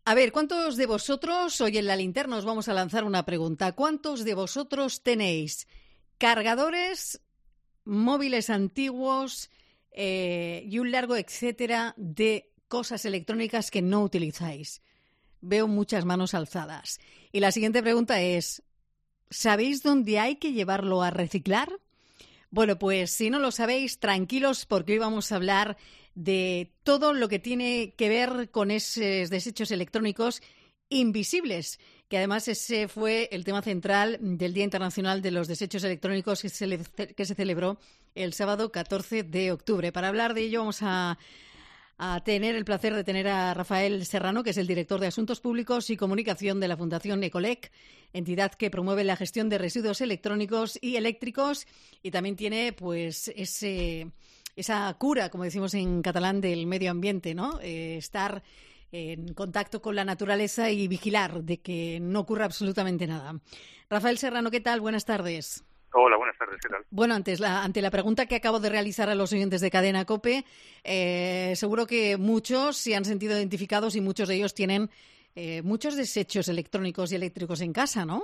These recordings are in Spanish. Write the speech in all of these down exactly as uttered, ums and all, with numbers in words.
A ver, ¿cuántos de vosotros, hoy en La Linterna os vamos a lanzar una pregunta, ¿cuántos de vosotros tenéis cargadores, móviles antiguos eh, y un largo etcétera de cosas electrónicas que no utilizáis? Veo muchas manos alzadas. Y la siguiente pregunta es, ¿sabéis dónde hay que llevarlo a reciclar? Bueno, pues si no lo sabéis, tranquilos, porque hoy vamos a hablar de todo lo que tiene que ver con esos desechos electrónicos invisibles, que además ese fue el tema central del Día Internacional de los Desechos Electrónicos que se, le, que se celebró el sábado catorce de octubre. Para hablar de ello vamos a, a tener el placer de tener a Rafael Serrano, que es el director de Asuntos Públicos y Comunicación de la Fundación Ecolec, entidad que promueve la gestión de residuos electrónicos y eléctricos, y también tiene pues ese, esa cura, como decimos en catalán, del medio ambiente, ¿no? Eh, estar en contacto con la naturaleza y vigilar de que no ocurra absolutamente nada. Rafael Serrano, ¿qué tal? Buenas tardes. Hola, buenas tardes, ¿qué tal? Bueno, antes la, ante la pregunta que acabo de realizar a los oyentes de Cadena COPE, eh, seguro que muchos se han sentido identificados y muchos de ellos tienen eh, muchos desechos electrónicos y eléctricos en casa, ¿no?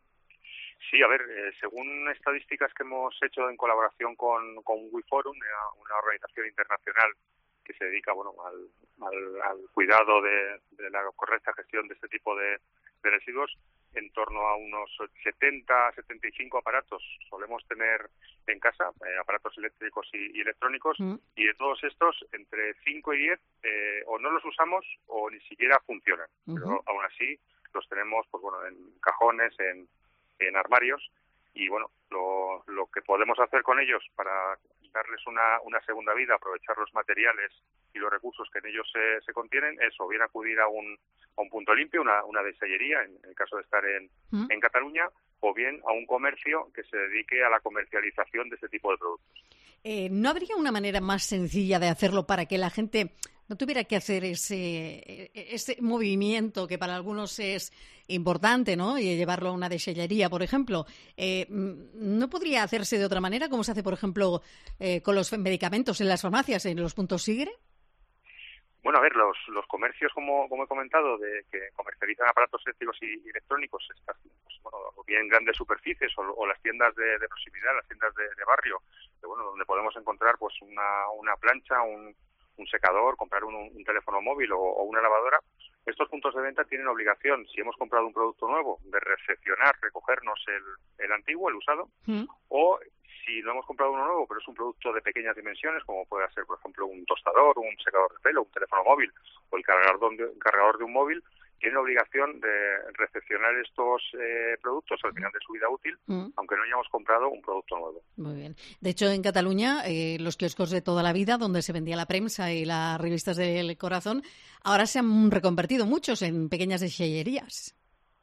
Sí, a ver, eh, según estadísticas que hemos hecho en colaboración con, con WeForum, una, una organización internacional que se dedica bueno al, al, al cuidado de, de la correcta gestión de este tipo de, de residuos, en torno a unos setenta, setenta y cinco aparatos solemos tener en casa, eh, aparatos eléctricos y, y electrónicos, mm. y de todos estos, entre cinco y diez eh, o no los usamos o ni siquiera funcionan. Uh-huh. Pero aún así los tenemos pues bueno en cajones, en, en armarios, y bueno, lo, lo que podemos hacer con ellos para darles una, una segunda vida, aprovechar los materiales y los recursos que en ellos se, se contienen, es o bien acudir a un, a un punto limpio, una, una desellería, en, en el caso de estar en, ¿Mm? en Cataluña, o bien a un comercio que se dedique a la comercialización de este tipo de productos. Eh, ¿No habría una manera más sencilla de hacerlo para que la gente no tuviera que hacer ese, ese movimiento que para algunos es importante, ¿no? Y llevarlo a una desellería, por ejemplo? Eh, ¿No podría hacerse de otra manera, como se hace, por ejemplo, eh, con los medicamentos en las farmacias, en los puntos Sigre? Bueno, a ver, los, los comercios, como, como he comentado, de que comercializan aparatos eléctricos y, y electrónicos, estas, pues, bueno, o bien grandes superficies o, o las tiendas de, de proximidad, las tiendas de, de barrio, que, bueno, donde podemos encontrar pues una, una plancha, un, un secador, comprar un, un teléfono móvil o, o una lavadora. Estos puntos de venta tienen obligación, si hemos comprado un producto nuevo, de recepcionar, recogernos el, el antiguo, el usado, ¿Mm? o si no hemos comprado uno nuevo, pero es un producto de pequeñas dimensiones, como puede ser, por ejemplo, un tostador, un secador de pelo, un teléfono móvil o el cargador de, cargador de un móvil, tienen obligación de recepcionar estos eh, productos al final de su vida útil, mm. aunque no hayamos comprado un producto nuevo. Muy bien. De hecho, en Cataluña, eh, los kioscos de toda la vida, donde se vendía la prensa y las revistas del corazón, ahora se han reconvertido muchos en pequeñas desellerías.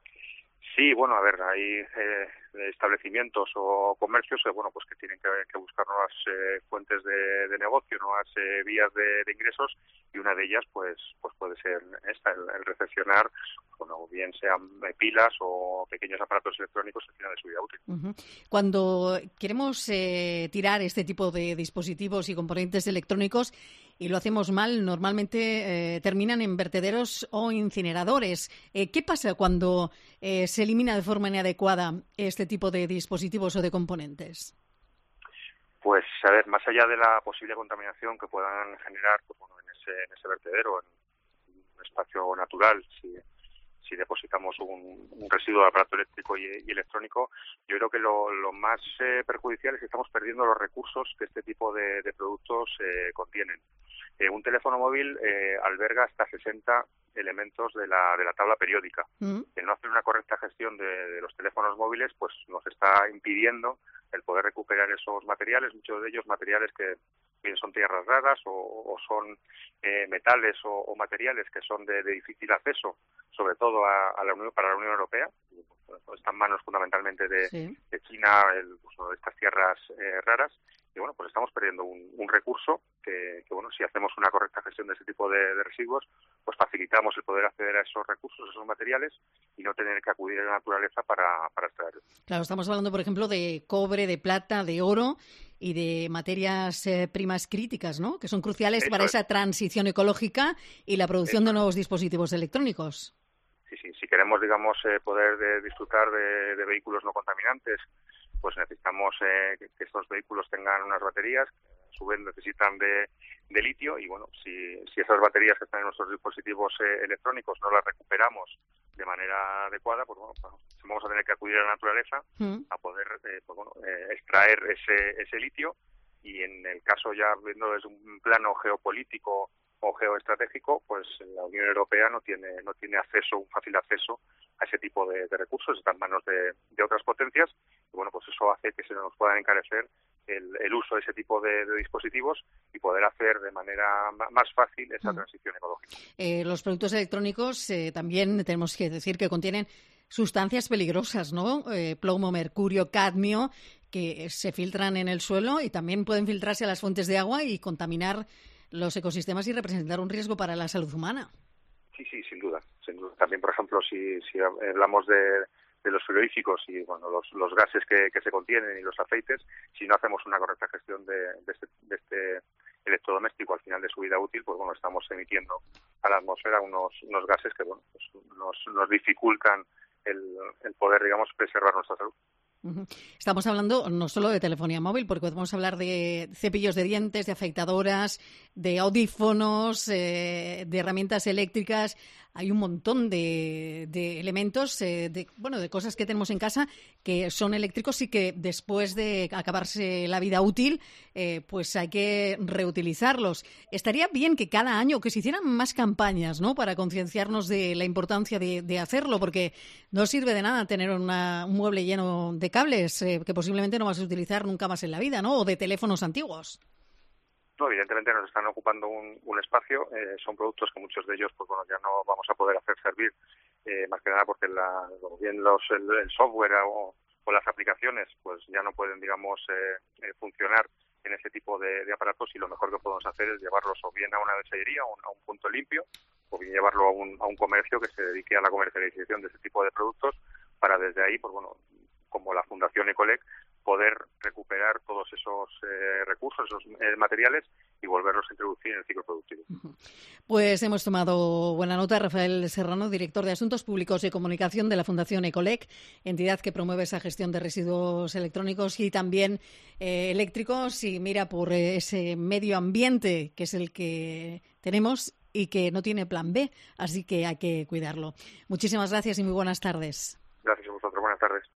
Sí, bueno, a ver, hay eh, establecimientos o comercios eh, bueno, pues que tienen que, que buscar nuevas eh, fuentes de, de negocio, nuevas eh, vías de, de ingresos, y una de ellas pues pues puede ser esta, el, el recepcionar, bueno, bien sean pilas o pequeños aparatos electrónicos al final de su vida útil. Uh-huh. Cuando queremos eh, tirar este tipo de dispositivos y componentes electrónicos y lo hacemos mal, normalmente eh, terminan en vertederos o incineradores. Eh, ¿Qué pasa cuando eh, se elimina de forma inadecuada este tipo de dispositivos o de componentes? Pues, a ver, más allá de la posible contaminación que puedan generar pues, bueno, en, ese, en ese vertedero, en un espacio natural, si, si depositamos un, un residuo de aparato eléctrico y, y electrónico, yo creo que lo, lo más eh, perjudicial es que estamos perdiendo los recursos que este tipo de, de productos eh, contienen. Eh, un teléfono móvil eh, alberga hasta sesenta elementos de la de la tabla periódica. Mm. El no hacer una correcta gestión de, de los teléfonos móviles pues nos está impidiendo el poder recuperar esos materiales, muchos de ellos materiales que bien son tierras raras o, o son eh, metales o, o materiales que son de, de difícil acceso, sobre todo a, a la Unión, para la Unión Europea. Están en manos fundamentalmente de, sí. de China, el uso de estas tierras eh, raras. Y bueno, pues estamos perdiendo un, un recurso que, que, bueno, si hacemos una correcta gestión de ese tipo de, de residuos, pues facilitamos el poder acceder a esos recursos, esos materiales, y no tener que acudir a la naturaleza para, para extraerlos. Claro, estamos hablando, por ejemplo, de cobre, de plata, de oro, y de materias eh, primas críticas, ¿no? Que son cruciales Eso para es. esa transición ecológica y la producción Eso. de nuevos dispositivos electrónicos. Sí, sí, si queremos, digamos, eh, poder de, disfrutar de, de vehículos no contaminantes, pues necesitamos eh, que, que estos vehículos tengan unas baterías, que a su vez necesitan de, de litio, y bueno, si, si esas baterías que están en nuestros dispositivos eh, electrónicos no las recuperamos de manera adecuada, pues bueno, pues vamos a tener que acudir a la naturaleza Mm. a poder eh, pues bueno, eh, extraer ese, ese litio, y en el caso ya viendo desde un plano geopolítico o geoestratégico, pues la Unión Europea no tiene no tiene acceso, un fácil acceso a ese tipo de, de recursos, está en manos de, de otras potencias, y bueno, pues eso hace que se nos puedan encarecer el, el uso de ese tipo de, de dispositivos y poder hacer de manera ma- más fácil esa Mm. transición ecológica. Eh, los productos electrónicos eh, también tenemos que decir que contienen sustancias peligrosas, ¿no? Eh, plomo, mercurio, cadmio, que se filtran en el suelo y también pueden filtrarse a las fuentes de agua y contaminar los ecosistemas y representar un riesgo para la salud humana. Sí, sí, sin duda. Sin duda. También, por ejemplo, si, si hablamos de, de los frigoríficos y bueno, los, los gases que, que se contienen y los aceites, si no hacemos una correcta gestión de, de, este, de este electrodoméstico al final de su vida útil, pues bueno, estamos emitiendo a la atmósfera unos, unos gases que bueno, pues nos, nos dificultan el, el poder, digamos, preservar nuestra salud. Uh-huh. Estamos hablando no solo de telefonía móvil, porque podemos hablar de cepillos de dientes, de afeitadoras, de audífonos, eh, de herramientas eléctricas. Hay un montón de, de elementos, eh, de, bueno, de cosas que tenemos en casa que son eléctricos y que después de acabarse la vida útil, eh, pues hay que reutilizarlos. Estaría bien que cada año que se hicieran más campañas, ¿no?, para concienciarnos de la importancia de, de hacerlo, porque no sirve de nada tener una, un mueble lleno de cables eh, que posiblemente no vas a utilizar nunca más en la vida, ¿no?, o de teléfonos antiguos. No, evidentemente nos están ocupando un, un espacio, eh, son productos que muchos de ellos pues bueno ya no vamos a poder hacer servir, eh, más que nada porque la, o bien los, el, el software o, o las aplicaciones pues ya no pueden, digamos, eh, eh, funcionar en ese tipo de, de aparatos, y lo mejor que podemos hacer es llevarlos o bien a una desechería, o a un punto limpio, o bien llevarlo a un, a un comercio que se dedique a la comercialización de ese tipo de productos, para desde ahí, pues bueno, como la Fundación Ecolec, poder recuperar todos esos eh, recursos, esos eh, materiales, y volverlos a introducir en el ciclo productivo. Pues hemos tomado buena nota. Rafael Serrano, director de Asuntos Públicos y Comunicación de la Fundación Ecolec, entidad que promueve esa gestión de residuos electrónicos y también eh, eléctricos, y mira por eh, ese medio ambiente que es el que tenemos y que no tiene plan B, así que hay que cuidarlo. Muchísimas gracias y muy buenas tardes. Gracias a vosotros. Buenas tardes.